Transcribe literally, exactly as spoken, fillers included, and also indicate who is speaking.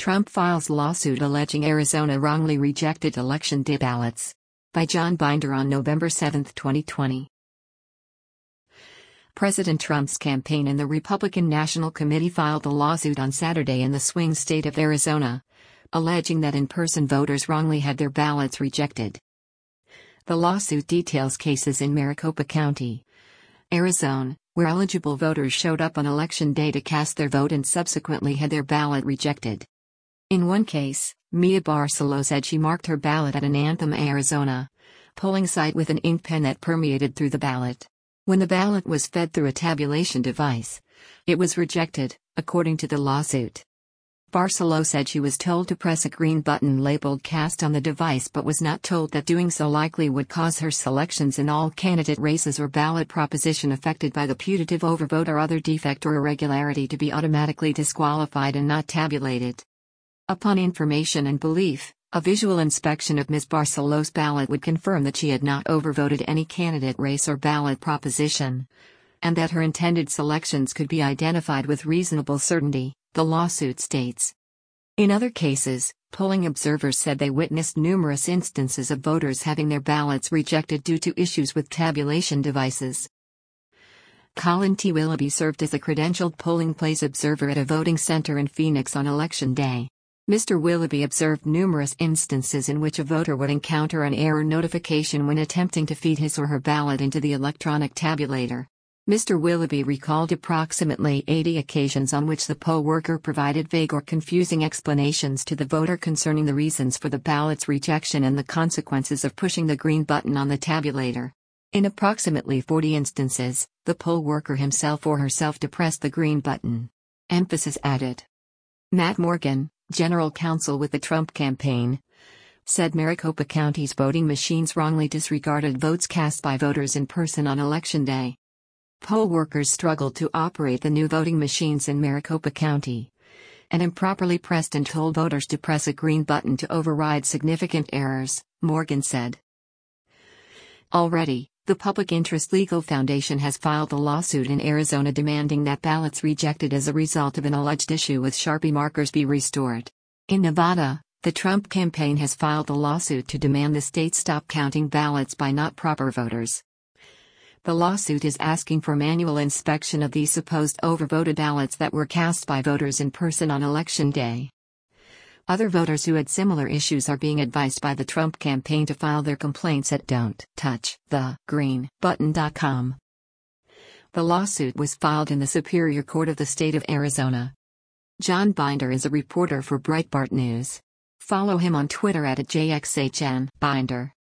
Speaker 1: Trump files lawsuit alleging Arizona wrongly rejected election day ballots. By John Binder on November seventh, twenty twenty. President Trump's campaign and the Republican National Committee filed a lawsuit on Saturday in the swing state of Arizona, alleging that in-person voters wrongly had their ballots rejected. The lawsuit details cases in Maricopa County, Arizona, where eligible voters showed up on election day to cast their vote and subsequently had their ballot rejected. In one case, Mia Barcelo said she marked her ballot at an Anthem, Arizona, polling site with an ink pen that permeated through the ballot. When the ballot was fed through a tabulation device, it was rejected, according to the lawsuit. Barcelo said she was told to press a green button labeled Cast on the device but was not told that doing so likely would cause her selections in all candidate races or ballot proposition affected by the putative overvote or other defect or irregularity to be automatically disqualified and not tabulated. Upon information and belief, a visual inspection of Miz Barcelo's ballot would confirm that she had not overvoted any candidate race or ballot proposition, and that her intended selections could be identified with reasonable certainty, the lawsuit states. In other cases, polling observers said they witnessed numerous instances of voters having their ballots rejected due to issues with tabulation devices. Colin T. Willoughby served as a credentialed polling place observer at a voting center in Phoenix on Election Day. Mister Willoughby observed numerous instances in which a voter would encounter an error notification when attempting to feed his or her ballot into the electronic tabulator. Mister Willoughby recalled approximately eighty occasions on which the poll worker provided vague or confusing explanations to the voter concerning the reasons for the ballot's rejection and the consequences of pushing the green button on the tabulator. In approximately forty instances, the poll worker himself or herself depressed the green button. Emphasis added. Matt Morgan, general counsel with the Trump campaign, said Maricopa County's voting machines wrongly disregarded votes cast by voters in person on Election Day. Poll workers struggled to operate the new voting machines in Maricopa County, and improperly pressed and told voters to press a green button to override significant errors, Morgan said. Already, the Public Interest Legal Foundation has filed a lawsuit in Arizona demanding that ballots rejected as a result of an alleged issue with Sharpie markers be restored. In Nevada, the Trump campaign has filed a lawsuit to demand the state stop counting ballots by not proper voters. The lawsuit is asking for manual inspection of these supposed overvoted ballots that were cast by voters in person on Election Day. Other voters who had similar issues are being advised by the Trump campaign to file their complaints at don't touch the green button dot com. The lawsuit was filed in the Superior Court of the state of Arizona. John Binder is a reporter for Breitbart News. Follow him on Twitter at J X H N Binder.